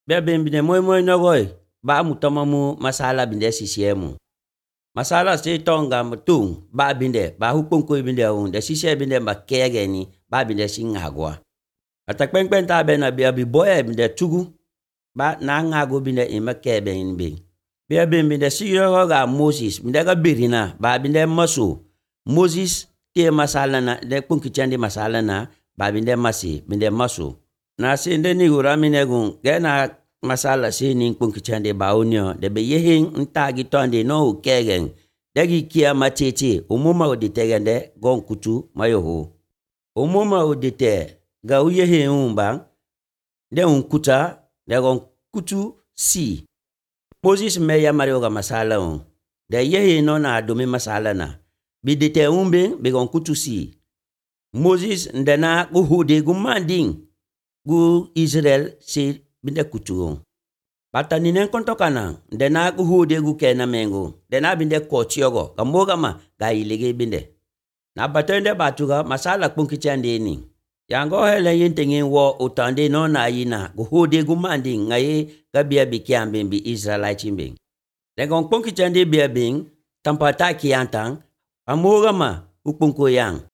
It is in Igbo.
Bia ben bine moy nogoi ba mu tamamu masala binde sisiemu. Masala se tonga mutung ba binde ba hukunku binde un de sise binde ba kegeni ba binde singagwa. Atakpenkpen ta be na bia bi boye binde tugu ba na ngago binde ima kebe in be. Bia ben binde siyo ga Moses binde ga birina ba binde maso. Moses te masala na de punkichandi masala na ba binde masi binde maso. Na sinde ni uramine gun gena masala sini punkichande baunyo de be yehin ntagi tonde no kegen dagi kia matete umuma oditegende gon kutu mayoho umuma odite ga uyehin umbang de unkuta de gon kutu si Moses meya mario ga masala on de yehin no na domi masala na bidite umbe be gon kutu si Moses ndena guhude gumanding gu Israel si binde kutuong. Bata ninen konto kanang, dena guhude gu kena mengo, dena binde kochiogo, kamoga ma ga ilege binde. Na batende batuga masala punkichande ni. Yango hele yintengin wo utande no na yina, guhude gu mandi ngaye gabia bikiambe bi Israelite mbing. Dengon punkichande bia bing, tampata kiantang, kamoga ma upunko yang.